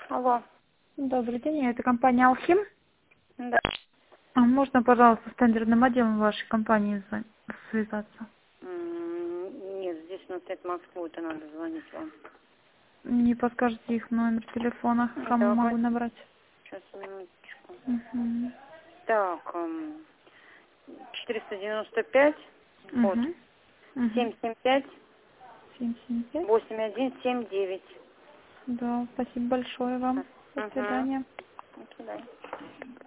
Алло. Добрый день, это компания «Алхим». Да. А можно, пожалуйста, с тендерным отделом вашей компании связаться? Нет, здесь у нас нет Москвы, это надо звонить вам. Не подскажете их номер телефона, кому Давай. могу набрать? Сейчас, минуточку. Угу. Так, 495, вот, Угу. Угу. 775, 775. 8179. Да, спасибо большое вам. До Угу. свидания. До свидания.